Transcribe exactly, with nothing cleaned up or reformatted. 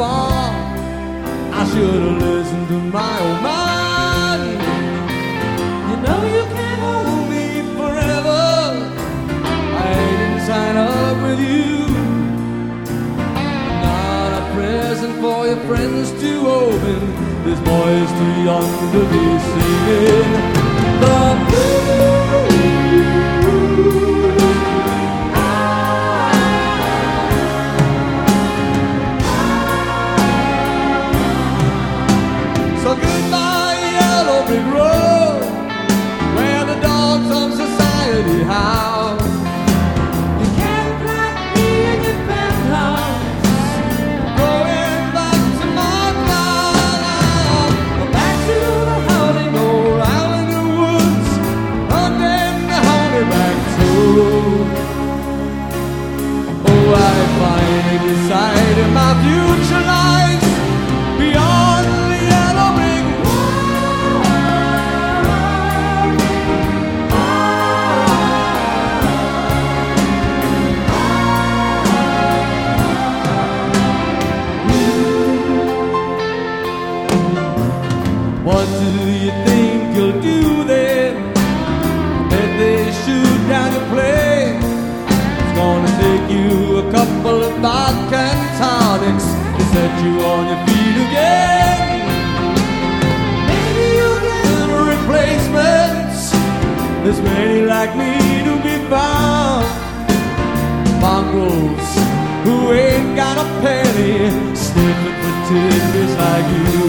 far. I should have listened to my old man. You know you can't hold me forever. I didn't sign up with you. Not a present for your friends to open. This boy's too young to be singing the blues. So goodbye, yellow brick road, where the dogs of society howl. You can't plant me in your penthouse. Going back to my town, back to the howling old Islander woods, hunting the honey back too. Oh, I finally decided my future lies beyond the yellow brick wall. What do you think you'll do then? If they shoot down your plane, it's gonna take you a couple of vodka and tonics to set you on your feet again. Maybe you'll get replacements. There's many like me to be found. Mongrels who ain't got a penny, sniffing for tidbits like you.